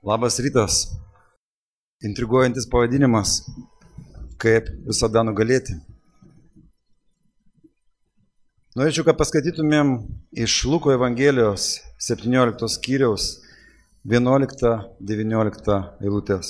Labas rytas. Intriguojantis pavadinimas, kaip visada nugalėti. Norėčiau, kad paskaitytumėm iš Luko Evangelijos 17 skyriaus 11-19 eilutės.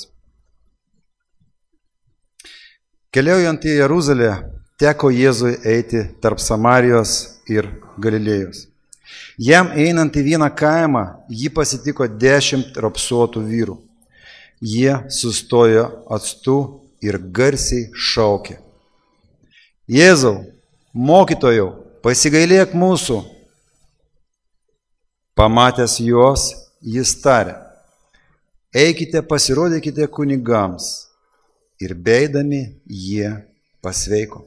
Keliaujant į Jeruzalę, teko Jėzui eiti tarp Samarijos ir Galilėjos. Jam einant į vieną kaimą, jį pasitiko 10 raupsuotų vyrų. Jie sustojo atstu ir garsiai šaukė: Jėzau, mokytojau, pasigailėk mūsų. Pamatęs juos, jis tarė: Eikite, pasirodykite kunigams. Ir beidami jie pasveiko.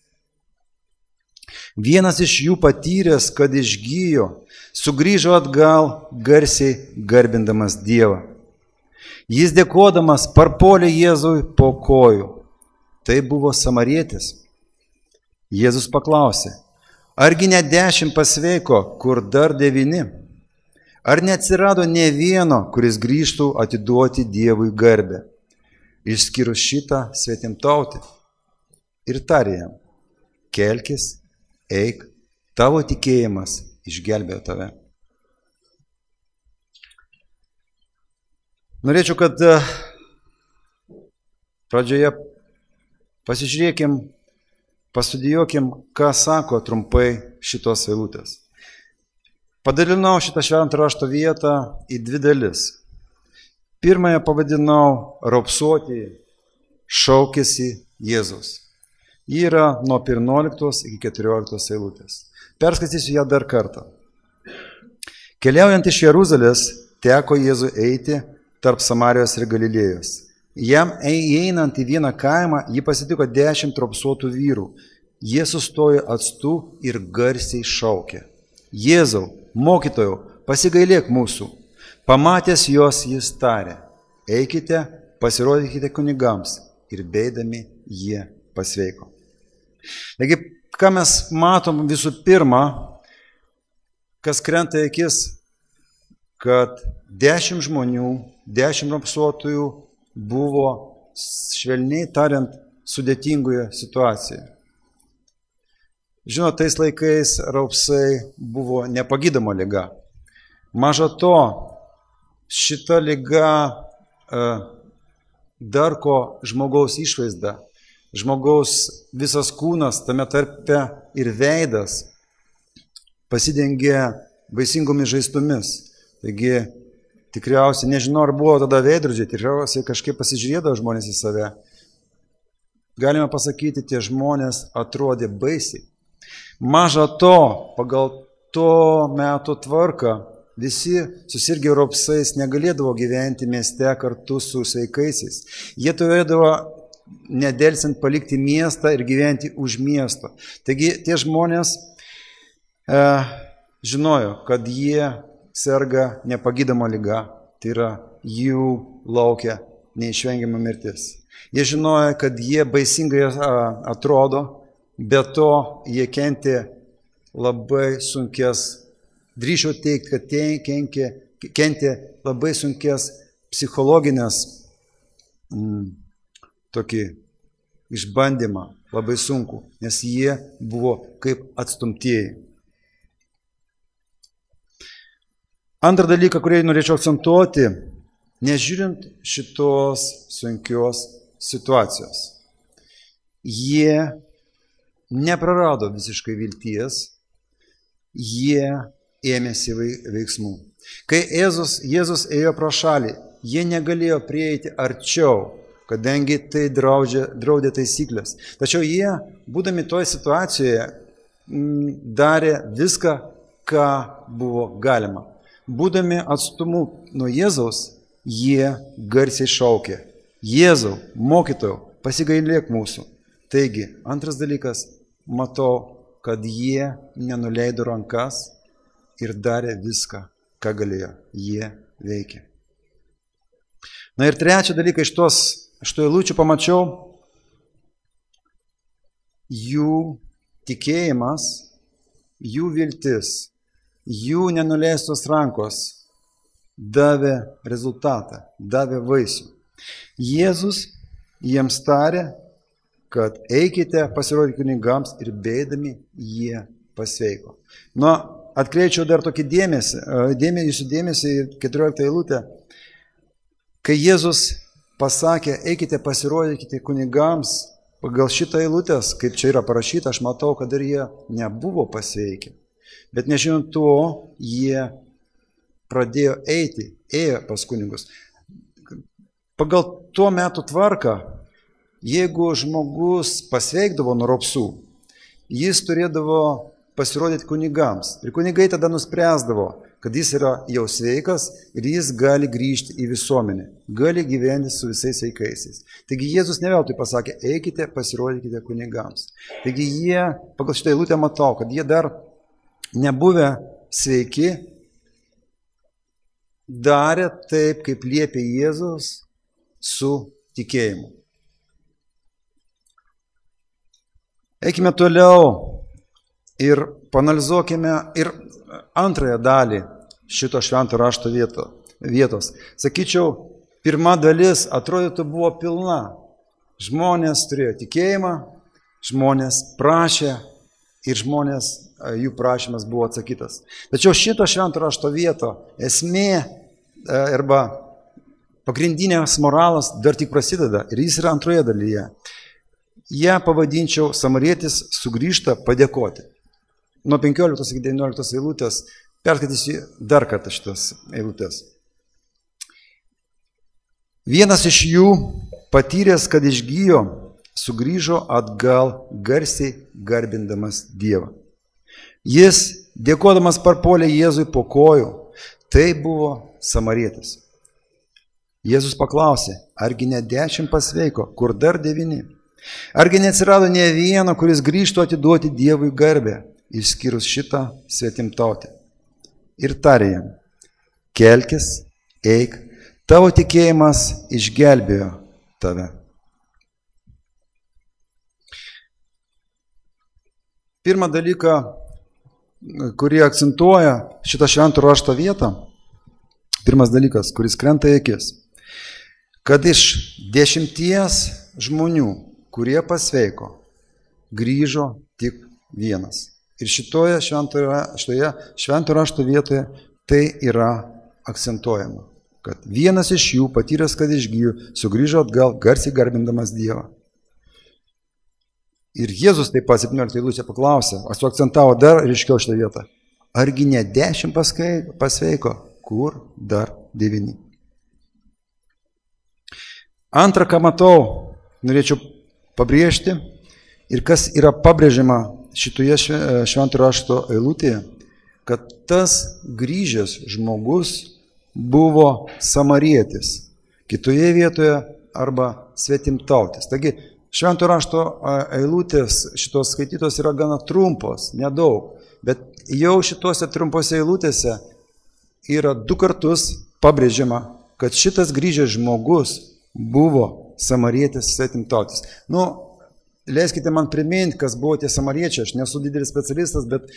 Vienas iš jų patyręs, kad išgijo, sugrįžo atgal, garsiai garbindamas Dievą. Jis dėkodamas parpuolė Jėzui po kojų. Tai buvo samarietis. Jėzus paklausė: Argi ne 10 pasveiko, kur dar 9? Ar neatsirado nė vieno, kuris grįžtų atiduoti Dievui garbę, išskyrus šitą svetimtautį? Ir tarė jam: Kelkis, eik, tavo tikėjimas išgelbėjo tave. Norėčiau, kad pradžioje pasižiūrėkim, pastudijuokim, ką sako trumpai šitos eilutės. Padalinau šitą šventą rašto vietą į 2 dalis. Pirmąją pavadinau raupsuoti šaukėsi Jėzus. Ji yra nuo 11 iki 14 eilutės. Perskaitysiu ją dar kartą. Keliaujant iš Jeruzalės, teko Jėzui eiti tarp Samarijos ir Galilėjos. Jam įeinant į vieną kaimą, jį pasitiko 10 raupsuotų vyrų. Jie sustojo atstu ir garsiai šaukė: Jėzau, mokytojau, pasigailėk mūsų. Pamatęs juos, jis tarė: Eikite, pasirodykite kunigams. Ir beidami jie pasveiko. Taigi, ką mes matom visų pirma, kas krenta į akis, kad 10 žmonių, 10 raupsuotųjų buvo, švelniai tariant, sudėtingoje situacijoje. Žinot, tais laikais raupsai buvo nepagydoma liga. Maža to, šita liga darko žmogaus išvaizdą, žmogaus visas kūnas, tame tarpe ir veidas, pasidengia baisingomis žaizdomis. Taigi, tikriausiai, nežinau, ar buvo tada veidrodžiai, tikriausiai kažkaip pasižiūrėdavo žmonės į save. Galime pasakyti, tie žmonės atrodė baisiai. Maža to, pagal to meto tvarką, visi susirgę raupsais negalėdavo gyventi mieste kartu su sveikaisiais. Jie turėdavo nedelsint palikti miestą ir gyventi už miesto. Taigi tie žmonės žinojo, kad jie serga nepagydoma liga, tai yra jų laukia neišvengiama mirtis. Jie žinojo, kad jie baisingai atrodo, be to jie kentė labai sunkes, drįščiau teikti, kad kentė labai sunkes psichologinės tokį išbandymą, labai sunku, nes jie buvo kaip atstumtieji. Antrą dalyką, kurį norėčiau akcentuoti, nežiūrint šitos sunkios situacijos. Jie neprarado visiškai vilties, jie ėmėsi veiksmų. Kai Jėzus ėjo pro šalį, jie negalėjo prieiti arčiau, kadangi tai draudė taisyklės. Tačiau jie, būdami toje situacijoje, darė viską, ką buvo galima. Būdami atstumu nuo Jėzaus, jie garsiai šaukė: Jėzau, mokytojau, pasigailėk mūsų. Taigi, antras dalykas, matau, kad jie nenuleido rankas ir darė viską, ką galėjo. Jie veikė. Na ir trečią dalyką iš tų eilučių pamačiau, jų tikėjimas, jų viltis, jų nenuleistos rankos davė rezultatą, davė vaisių. Jėzus jiems tarė, kad eikite pasirodyti kunigams ir beidami jie pasveiko. Nu, atkreipčiau dar tokį jūsų dėmesį į 14 eilutę, kai Jėzus pasakė, eikite pasirodykite kunigams, pagal šitą eilutės, kaip čia yra parašyta, aš matau, kad ir jie nebuvo pasveikę. Bet nežinant to, jie pradėjo ėjo pas kunigus. Pagal tuo metu tvarką, jeigu žmogus pasveikdavo nuo raupsų, jis turėdavo pasirodyti kunigams. Ir kunigai tada nuspręsdavo, kad jis yra jau sveikas ir jis gali grįžti į visuomenę, gali gyventi su visais sveikaisiais. Taigi Jėzus ne veltui pasakė, eikite, pasirodykite kunigams. Taigi jie, pagal šitą eilutę matau, kad jie dar nebuvę sveiki, darė taip, kaip liepė Jėzus su tikėjimu. Eikime toliau ir panalizuokime ir antrąją dalį šito švento rašto vietos. Sakyčiau, pirma dalis atrodytų buvo pilna. Žmonės turėjo tikėjimą, žmonės prašė ir jų prašymas buvo atsakytas. Tačiau šito švento rašto vieto esmė arba pagrindinės moralas dar tik prasideda ir jis yra antroje dalyje. Ja pavadinčiau samarietis sugrįžta padėkoti. Nuo 15 iki 19 eilutės perskaitysiu dar kartą šitas eilutės. Vienas iš jų, patyręs, kad išgijo, sugrįžo atgal garsiai garbindamas Dievą. Jis, dėkodamas, parpuolė Jėzui po kojų. Tai buvo samarietis. Jėzus paklausė, argi ne 10 pasveiko, kur dar 9? Argi neatsirado ne vieno, kuris grįžtų atiduoti Dievui garbę, išskyrus šitą svetimtautę. Ir tarė jam, kelkis, eik, tavo tikėjimas išgelbėjo tave. Pirmą dalyką, kurį akcentuoja šitą švento rašto vietą, pirmas dalykas, kuris krenta į akis, kad iš 10 žmonių, kurie pasveiko, grįžo tik vienas. Ir šitoje švento rašto vietoje tai yra akcentuojama, kad vienas iš jų, patyręs, kad išgijo, sugrįžo atgal, garsiai garbindamas Dievą. Ir Jėzus taip pat 17 eilutėje paklausė, aš suakcentavo dar ryškiau šitą vietą, argi ne 10 pasveiko, kur dar 9? Antra, ką matau, norėčiau pabrėžti ir kas yra pabrėžiama šitoje švento rašto eilutėje, kad tas grįžęs žmogus buvo samarietis, kitoje vietoje arba svetimtautis. Taigi švento rašto eilutės šitos skaitytos yra gana trumpos, nedaug, bet jau šitose trumpose eilutėse yra 2 kartus pabrėžiama, kad šitas grįžęs žmogus buvo samarietis svetimtautis. Leiskite man priminti, kas buvo tie samariečiai, aš nesu didelis specialistas, bet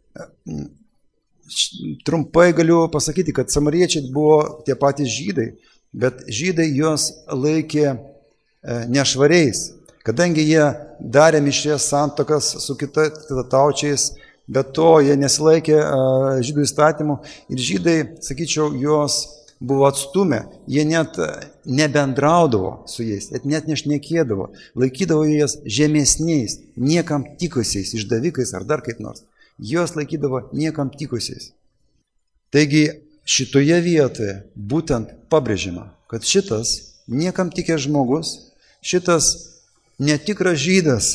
trumpai galiu pasakyti, kad samariečiai buvo tie patys žydai, bet žydai juos laikė nešvariais, kadangi jie darė mišrės santuokas su kitataučiais, bet to jie nesilaikė žydų įstatymų ir žydai, sakyčiau, juos buvo atstumę, jie net nebendraudavo su jais, net nešnekėdavo, laikydavo jas žemesniais, niekam tikusiais, išdavikais ar dar kaip nors. Juos laikydavo niekam tikusiais. Taigi šitoje vietoje būtent pabrėžima, kad šitas niekam tikęs žmogus, šitas netikras žydas,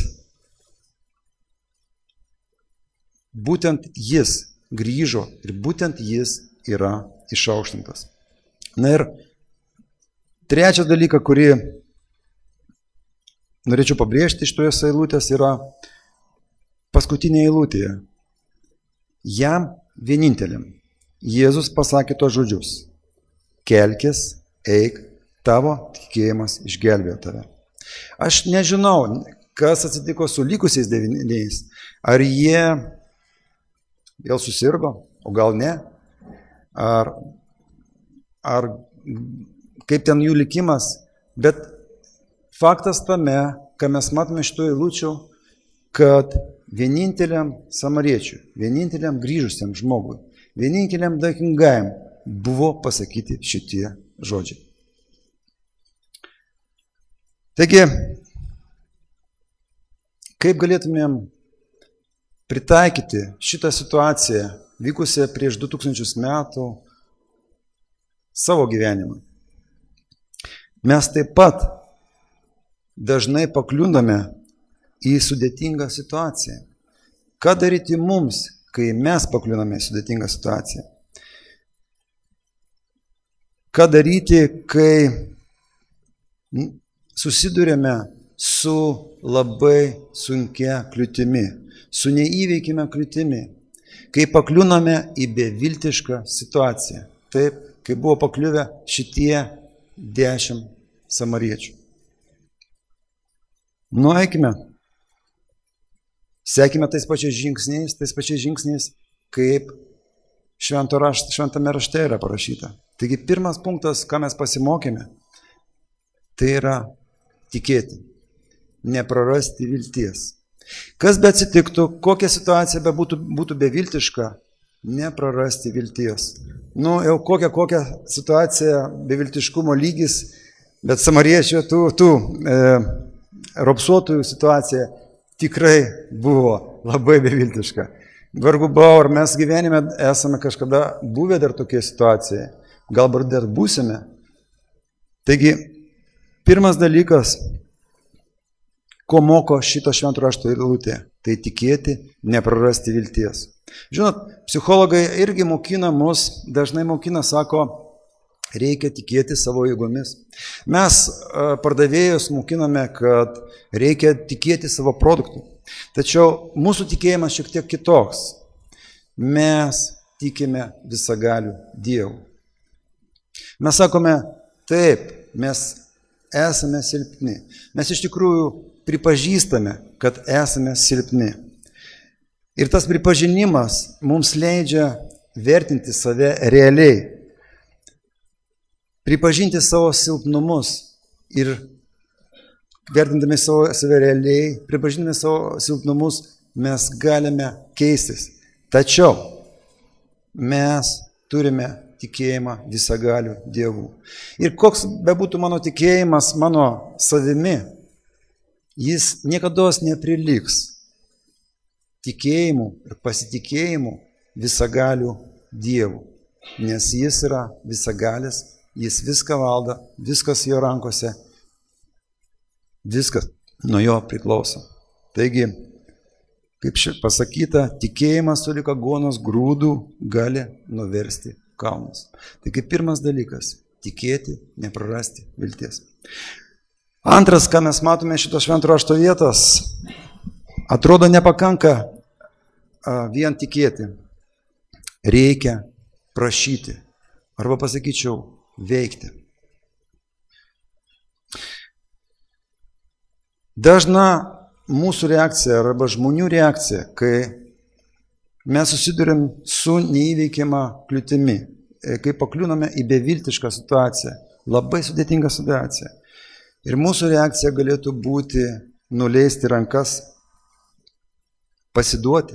būtent jis grįžo ir būtent jis yra išaukštintas. Na ir trečias dalykas, kurį norėčiau pabrėžti iš tojos eilutės, yra paskutinė eilutėje. Jam vieninteliam Jėzus pasakė tos žodžius. Kelkis, eik, tavo tikėjimas išgelbėjo tave. Aš nežinau, kas atsitiko su likusiais 9. Ar jie vėl susirgo, o gal ne. Ar ar kaip ten jų likimas, bet faktas tame, ką mes matome iš tų eilučių, kad vieninteliam samariečiui, vieninteliam grįžusiam žmogui, vieninteliam dėkingajam buvo pasakyti šitie žodžiai. Taigi, kaip galėtumėm pritaikyti šitą situaciją, vykusią prieš 2000 metų, savo gyvenimui? Mes taip pat dažnai pakliūname į sudėtingą situaciją. Ką daryti mums, kai mes pakliūname į sudėtingą situaciją? Ką daryti, kai susidurėme su labai sunkia kliūtimi, su neįveikime kliūtimi, kai pakliūname į beviltišką situaciją, taip, kai buvo pakliuvę šitie 10 samariečių. Nueikime, sekime tais pačiais žingsniais, kaip šventame rašte yra parašyta. Taigi pirmas punktas, ką mes pasimokėme, tai yra tikėti, neprarasti vilties. Kas be atsitiktų, kokia situacija būtų beviltiška, neprarasti vilties. Jau kokia situacija, beviltiškumo lygis, bet samariečių tų raupsuotųjų situacija tikrai buvo labai beviltiška. Vargu bau, ar mes gyvenime esame kažkada buvę dar tokie situacijai, galbūt dar būsime. Taigi, pirmas dalykas, ko moko šito švento rašto eilutė, tai tikėti, neprarasti vilties. Žinot, psichologai irgi dažnai mokina, sako, reikia tikėti savo jėgomis. Mes pardavėjus mokiname, kad reikia tikėti savo produktų. Tačiau mūsų tikėjimas šiek tiek kitoks. Mes tikime visagaliu Dievu. Mes sakome, taip, mes esame silpni. Mes iš tikrųjų pripažįstame, kad esame silpni. Ir tas pripažinimas mums leidžia vertinti save realiai. Pripažinti savo silpnumus ir vertindami save realiai, pripažindami savo silpnumus, mes galime keistis. Tačiau mes turime tikėjimą visagaliu Dievu. Ir koks bebūtų mano tikėjimas mano savimi, jis niekados nepriliks tikėjimu ir pasitikėjimu visagaliu Dievu. Nes jis yra visagalis, jis viską valdo, viskas jo rankose, viskas nuo jo priklauso. Taigi, kaip pasakyta, tikėjimas sulig aguonos grūdų gali nuversti kalnus. Taigi pirmas dalykas – tikėti, neprarasti vilties. Antras, ką mes matome šitos švento rašto vietos, atrodo nepakanka vien tikėti. Reikia prašyti, arba pasakyčiau, veikti. Dažna mūsų reakcija arba žmonių reakcija, kai mes susidurėm su neįveikiama kliūtimi, kai pakliūname į beviltišką situaciją, labai sudėtingą situaciją. Ir mūsų reakcija galėtų būti nuleisti rankas, pasiduoti.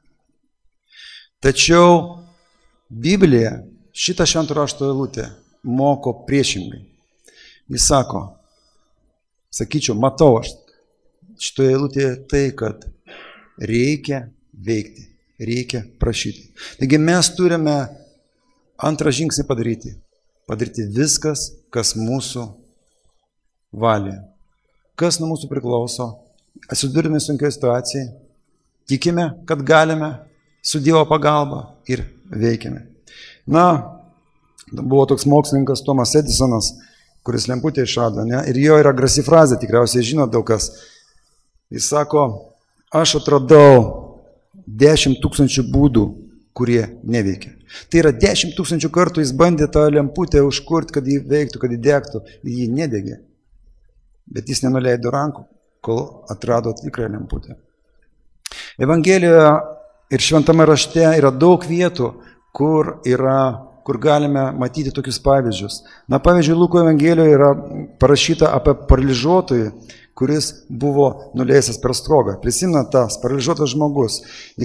Tačiau Biblija šitą švento rašto eilutę moko priešingai. Jis sako, sakyčiau, matau aš šitoje eilutėje tai, kad reikia veikti, reikia prašyti. Taigi mes turime antrą žingsnį padaryti. Padaryti viskas, kas mūsų valioje. Kas nuo mūsų priklauso, atsidurime sunkioje situacijoje, tikime, kad galime su Dievo pagalba ir veikiame. Buvo toks mokslininkas Tomas Edisonas, kuris lemputę išrado, ne? Ir jo yra grasi frazė, tikriausiai žinot daug kas. Jis sako, aš atradau 10 000 būdų, kurie neveikia. Tai yra 10 000 kartų jis bandė tą lemputę užkurti, kad jį veiktų, kad jį degtų, jį nedegė. Bet jis nenuleido rankų, kol atrado tikrą lemputę. Evangelijoje ir šventame rašte yra daug vietų, kur kur galime matyti tokius pavyzdžius. Na, pavyzdžiui, Luko Evangelijoje yra parašyta apie paralyžiuotojį, kuris buvo nuleistas per strogą. Prisimena tas paralyžiuotas žmogus.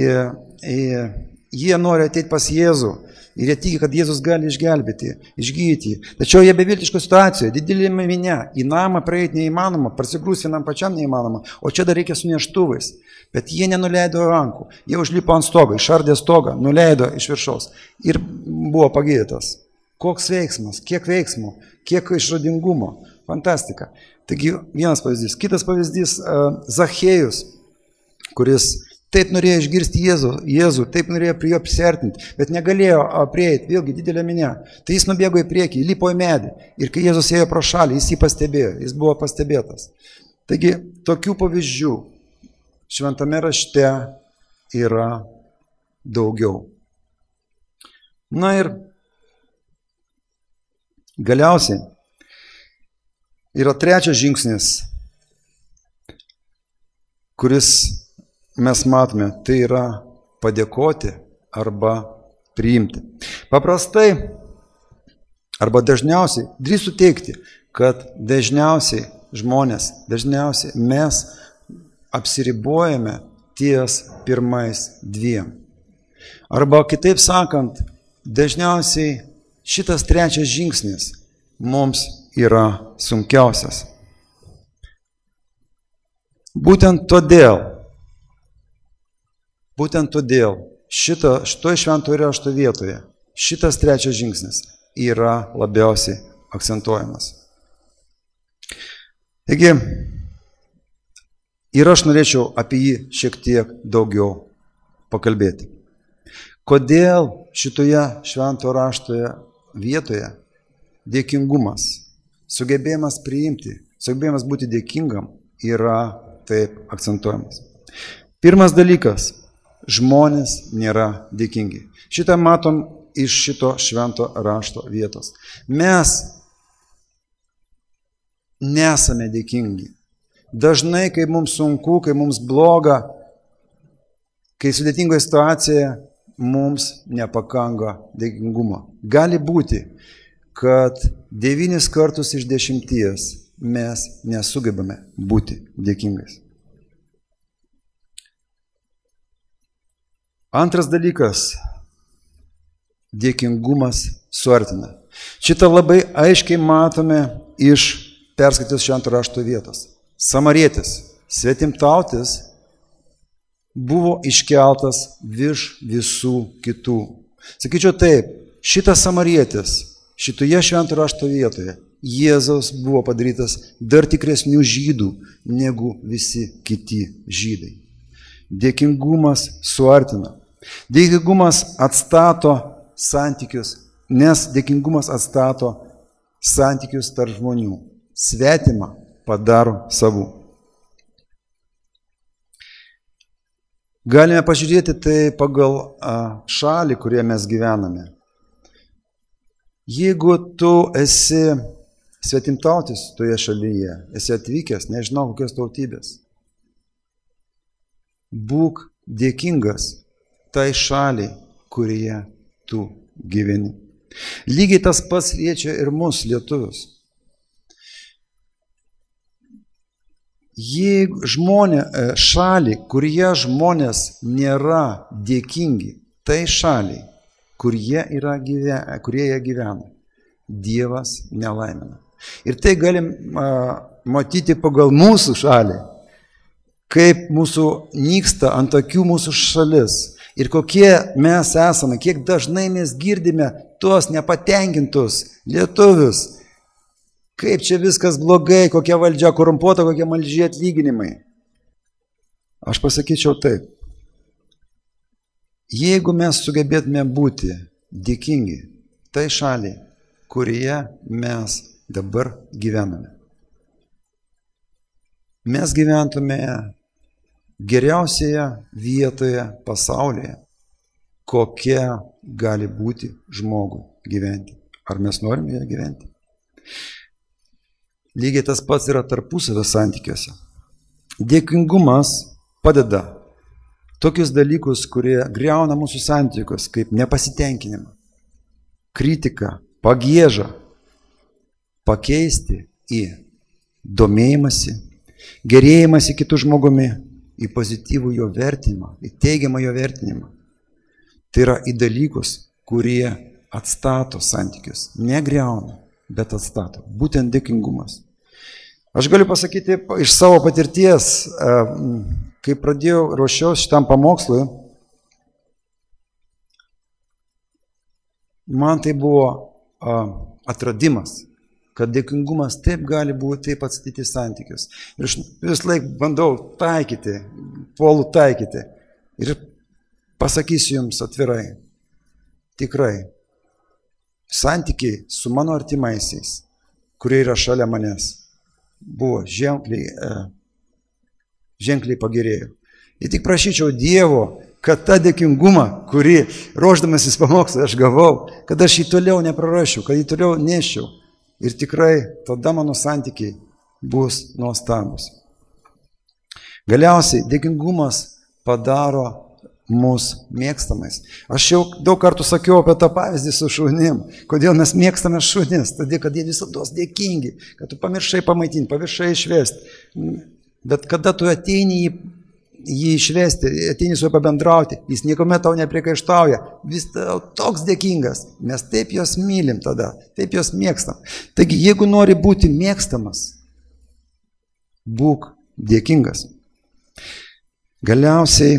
Jie nori ateiti pas Jėzų ir jie tiki, kad Jėzus gali išgelbėti, išgydyti. Tačiau jie beviltiško situacijoje, didelė minia, į namą praeiti neįmanoma, prasigrūsti vienam pačiam neįmanoma, o čia dar reikia su neštuvais. Bet jie nenuleido rankų, jie užlipo ant stogo, išardė stogą, nuleido iš viršaus ir buvo pagydytas. Koks veiksmas, kiek veiksmų, kiek išradingumo, fantastika. Taigi vienas pavyzdys. Kitas pavyzdys Zachėjus, kuris taip norėjo išgirsti Jėzų, taip norėjo prie jo prisiartinti, bet negalėjo prieiti, vėlgi didelė minia. Tai jis nubėgo į priekį, įlipo į medį ir kai Jėzus ėjo pro šalį, jis jį pastebėjo, jis buvo pastebėtas. Taigi tokių pavyzdžių Šventame rašte yra daugiau. Na ir galiausiai yra trečias žingsnis, kuris mes matome, tai yra padėkoti arba priimti. Paprastai arba dažniausiai, drįstu teigti, kad dažniausiai mes apsiribojame ties pirmais dviem. Arba kitaip sakant, dažniausiai šitas trečias žingsnis mums yra sunkiausias. Būtent todėl šitoj šventojo rašto vietoje šitas trečias žingsnis yra labiausiai akcentuojamas. Taigi, ir aš norėčiau apie jį šiek tiek daugiau pakalbėti. Kodėl šitoje šventojo raštoje vietoje dėkingumas, sugebėjimas priimti, sugebėjimas būti dėkingam yra taip akcentuojamas. Pirmas dalykas – žmonės nėra dėkingi. Šitą matom iš šito švento rašto vietos. Mes nesame dėkingi. Dažnai, kai mums sunku, kai mums bloga, kai sudėtingoje situacijoje, mums nepakanka dėkingumo. Gali būti, kad 9 kartus iš 10 mes nesugebame būti dėkingais. Antras dalykas – dėkingumas suartina. Šitą labai aiškiai matome iš perskaitytos švento rašto vietos. Samarietis, svetimtautis, buvo iškeltas virš visų kitų. Sakyčiau taip, šitas samarietis, šitoje švento rašto vietoje, Jėzaus buvo padarytas dar tikresnių žydų negu visi kiti žydai. Dėkingumas suartina. Dėkingumas atstato santykius, nes dėkingumas atstato santykius tarp žmonių. Svetimą padaro savų. Galime pažiūrėti tai pagal šalį, kurioje mes gyvename. Jeigu tu esi svetimtautis toje šalyje, esi atvykęs, nežinau kokios tautybės, būk dėkingas tai šaliai, kurioje tu gyveni. Lygiai tas pats liečia ir mus, lietuvius. Jeigu šalį, kurioje žmonės nėra dėkingi, tai šaliai, kurie jie gyvena, Dievas nelaimina. Ir tai galim matyti pagal mūsų šalį, kaip mūsų nyksta ant akių mūsų šalis. Ir kokie mes esame, kiek dažnai mes girdime tuos nepatenkintus lietuvius. Kaip čia viskas blogai, kokia valdžia korumpuota, kokie maži atlyginimai. Aš pasakyčiau taip. Jeigu mes sugebėtume būti dėkingi tai šaliai, kurioje mes dabar gyvename, mes gyventume geriausioje vietoje pasaulyje, kokia gali būti žmogui gyventi. Ar mes norime ją gyventi? Lygiai tas pats yra tarpusavio santykiuose. Dėkingumas padeda tokius dalykus, kurie griauna mūsų santykius, kaip nepasitenkinimą, kritiką, pagiežą pakeisti į domėjimąsi, gerėjimąsi kitų žmogumi, į pozityvų jo vertinimą, į teigiamą jo vertinimą. Tai yra į dalykus, kurie atstato santykius, negriauna, bet atstato. Būtent dėkingumas. Aš galiu pasakyti iš savo patirties, kai pradėjau ruošiausi šitam pamokslui, man tai buvo atradimas, kad dėkingumas taip gali būti, taip atstatyti santykius. Ir aš vis laik bandau taikyti, puolu taikyti. Ir pasakysiu jums atvirai, tikrai, santykiai su mano artimaisiais, kurie yra šalia manęs, buvo ženkliai pagerėjo. Ir tik prašyčiau Dievo, kad tą dėkingumą, kurį ruošdamasis pamokslą aš gavau, kad aš jį toliau neprarasčiau, kad jį toliau neščiau. Ir tikrai tada mano santykiai bus nuostabus. Galiausiai dėkingumas padaro mus mėgstamais. Aš jau daug kartų sakiau apie tą pavyzdį su šunim. Kodėl mes mėgstame šunis? Todėl, kad jie visados dėkingi, kad tu pamiršai pamaitinti, pamiršai išvesti. Bet kada tu ateini jį išvesti, ateini su juo pabendrauti, jis niekuomet tau nepriekaištauja, vis toks dėkingas. Mes taip jos mylim tada, taip jos mėgstam. Taigi, jeigu nori būti mėgstamas, būk dėkingas. Galiausiai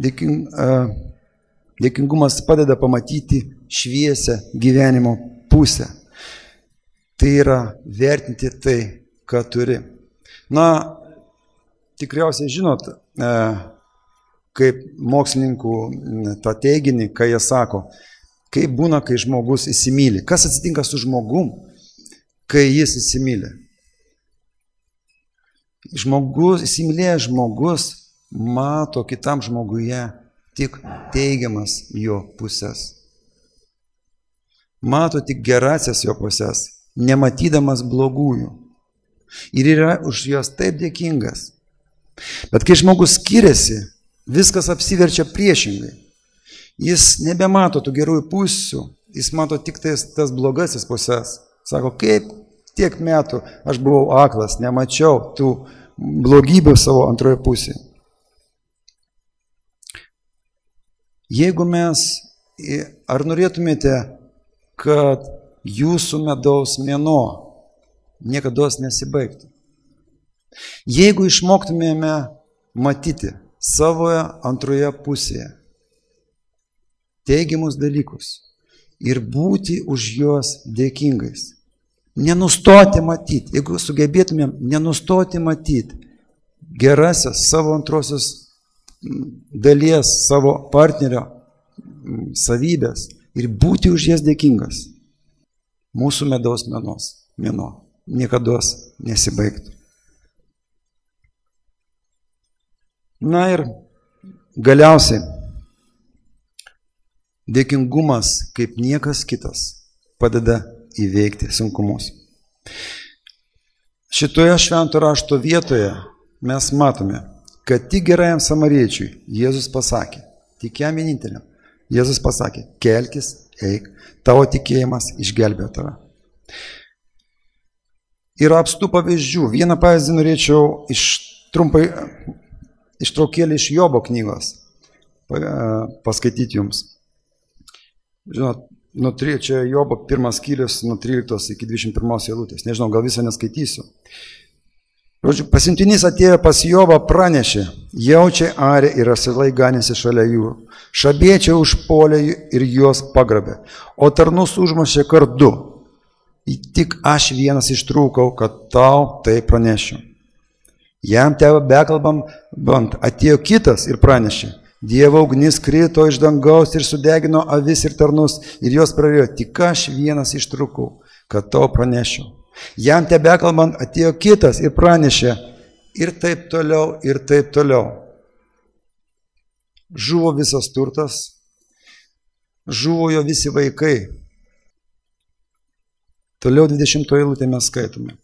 dėkingumas padeda pamatyti šviesią gyvenimo pusę. Tai yra vertinti tai, ką turi. Na, tikriausiai žinot, kaip mokslininkų tą teiginį, kai jie sako, kaip būna, kai žmogus įsimyli. Kas atsitinka su žmogum, kai jis įsimyli? Įsimylėjęs žmogus mato kitam žmoguje tik teigiamas jo pusės. Mato tik gerasias jo pusės, nematydamas blogųjų. Ir yra už juos taip dėkingas. Bet kai žmogus skiriasi, viskas apsiverčia priešingai. Jis nebemato tų gerųjų pusių, jis mato tik tas blogasis pusės. Sako, kaip tiek metų aš buvau aklas, nemačiau tų blogybių savo antroje pusėje. Jeigu ar norėtumėte, kad jūsų medaus mėnuo niekados nesibaigtų? Jeigu išmoktumėme matyti savoje antroje pusėje teigiamus dalykus ir būti už juos dėkingais, nenustoti matyti, jeigu sugebėtumėm nenustoti matyti gerasias savo antrosios dalies, savo partnerio savybės ir būti už jas dėkingas, mūsų medaus mėnuo niekados nesibaigtų. Na ir galiausiai dėkingumas kaip niekas kitas padeda įveikti sunkumus. Šitoje švento rašto vietoje mes matome, kad tik gerajam samariečiui Jėzus pasakė, tik jam vieninteliam, Jėzus pasakė, kelkis, eik, tavo tikėjimas išgelbėjo tave. Yra apstų pavyzdžių. Vieną pavyzdį norėčiau trumpai ištraukėlį iš Jobo knygos paskaityti jums. Žinot, nuo 3 Jobo 1 skyrius, nuo 13 iki 21 eilutės. Nežinau, gal visą neskaitysiu. Žodžiu, pasiuntinys atėjo pas Jobą, pranešė, jaučiai arė ir asilai ganėsi šalia jų. Šabiečiai užpuolė ir juos pagrabė, o tarnus užmušė kardu. Tik aš vienas ištrūkau, kad tau tai pranešiu. Jam tėvą bekalbant atėjo kitas ir pranešė, Dievo ugnis krito iš dangaus ir sudegino avis ir tarnus ir jos prarijo, tik aš vienas ištrūkau, kad tau pranešiu. Jam tebekalbant atėjo kitas ir pranešė ir taip toliau, ir taip toliau. Žuvo visas turtas, žuvo jo visi vaikai. Toliau 20 eilutė mes skaitome.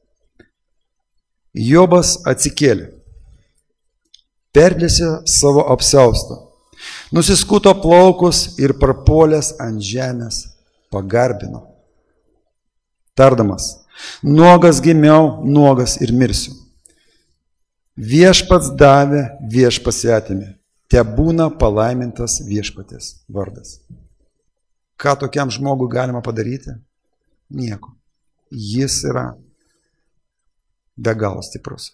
Jobas atsikėlė, perlėsi savo apsiaustą, nusiskuto plaukus ir parpuolęs ant žemės pagarbino, tardamas, nuogas gimiau, nuogas ir mirsiu. Viešpats davė, viešpats atėmė. Te būna palaimintas viešpatės vardas. Ką tokiam žmogui galima padaryti? Nieko. Jis yra be galo stiprus.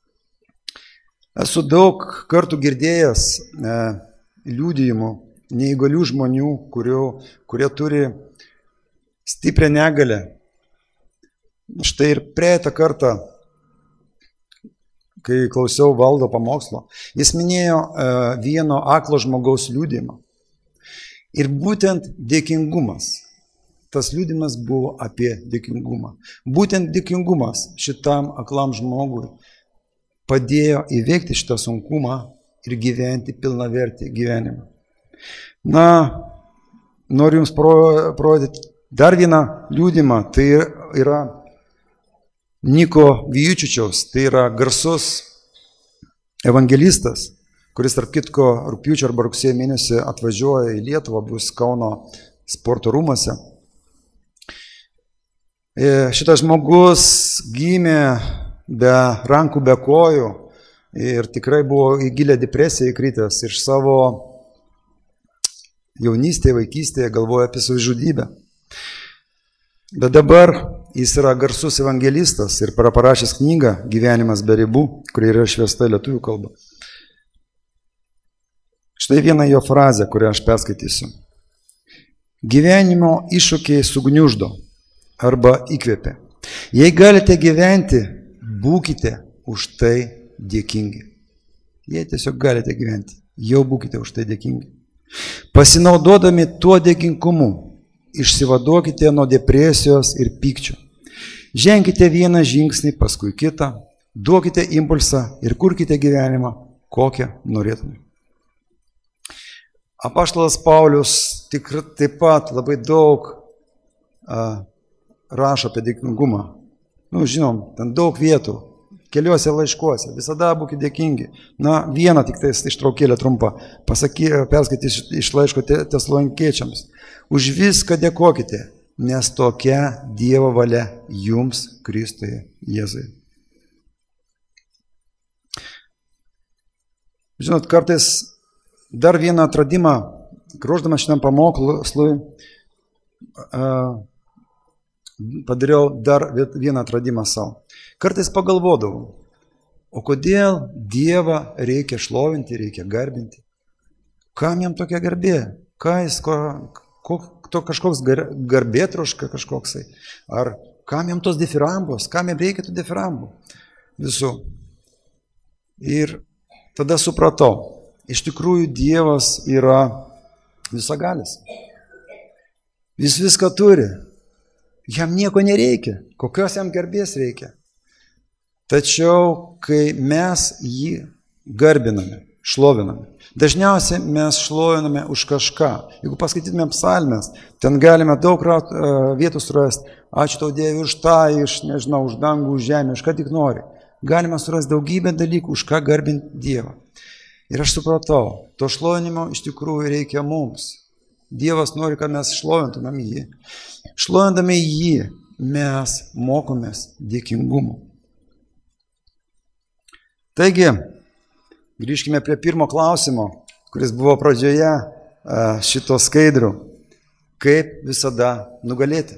Esu daug kartų girdėjęs liudijimų neįgalių žmonių, kurie turi stiprią negalę. Štai ir praeitą kartą, kai klausiau Valdo pamokslo, jis minėjo vieno aklo žmogaus liudijimą. Ir būtent dėkingumas. Tas liudijimas buvo apie dėkingumą. Būtent dėkingumas šitam aklam žmogui padėjo įveikti šitą sunkumą ir gyventi pilnavertį gyvenimą. Na, noriu Jums parodyti dar vieną liudijimą. Tai yra Niko Vijučičiaus, tai yra garsus evangelistas, kuris tarp kitko rugpjūčio arba rugsėjo mėnesį atvažiuoja į Lietuvą, bus Kauno sporto rūmuose. Šitas žmogus gimė be rankų, be kojų ir tikrai buvo į gilę depresiją įkritęs ir savo jaunystėje, vaikystėje galvoja apie savižudybę. Bet dabar jis yra garsus evangelistas ir parašęs knygą Gyvenimas be ribų, kuri yra išversta lietuvių kalba. Štai viena jo frazė, kurią aš perskaitysiu. Gyvenimo iššūkiai sugniuždo arba įkvėpia. Jei galite gyventi, būkite už tai dėkingi. Jei tiesiog galite gyventi, jau būkite už tai dėkingi. Pasinaudodami tuo dėkingumu, išsivaduokite nuo depresijos ir pykčio. Ženkite vieną žingsnį, paskui kitą, duokite impulsą ir kurkite gyvenimą, kokią norėtume. Apaštalas Paulius taip pat labai daug rašo apie dėkingumą. Žinom, ten daug vietų, keliuose laiškuose, visada būkite dėkingi. Na, vieną tik tai ištraukėlę trumpą perskaitys iš laiško Tesalonikiečiams. Už viską dėkokite, nes tokia Dievo valia jums Kristuje Jėzuje. Žinot, kartais dar vieną atradimą, ruošdamas šitam pamokslui, padariau dar vieną atradimą savo. Kartais pagalvodavau, o kodėl Dievą reikia šlovinti, reikia garbinti? Kam jam tokia garbė? Ką jis, kažkoks garbėtroška kažkoksai? Ar kam jam tos difirambos? Kam jam reikia tų difirambų? Visų. Ir tada supratau, iš tikrųjų Dievas yra visagalis. Jis viską turi. Jam nieko nereikia. Kokios jam garbės reikia? Tačiau, kai mes jį garbiname, šloviname, dažniausiai mes šloviname už kažką. Jeigu paskaitytume psalmes, ten galime daug vietų surasti. Ačiū tau Dievui už tą, už dangų, už žemę, už ką tik nori. Galime surasti daugybę dalykų, už ką garbinti Dievą. Ir aš supratau, to šlovinimo iš tikrųjų reikia mums. Dievas nori, kad mes šlovintumėm jį. Šlovindami jį mes mokomės dėkingumu. Taigi, grįžkime prie pirmo klausimo, kuris buvo pradžioje šito skaidrių. Kaip visada nugalėti?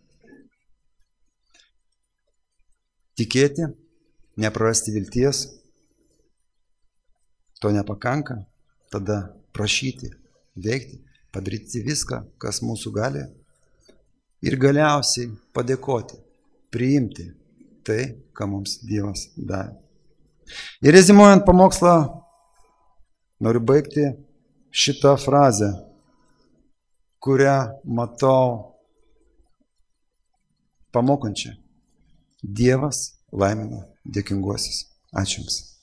Tikėti, neprarasti vilties. To nepakanka, tada prašyti, veikti, padaryti viską, kas mūsų gali. Ir galiausiai padėkoti, priimti tai, ką mums Dievas davė. Ir rezimuojant pamokslą, noriu baigti šitą frazę, kurią matau pamokančią. Dievas laimina dėkinguosius. Ačiū Jums.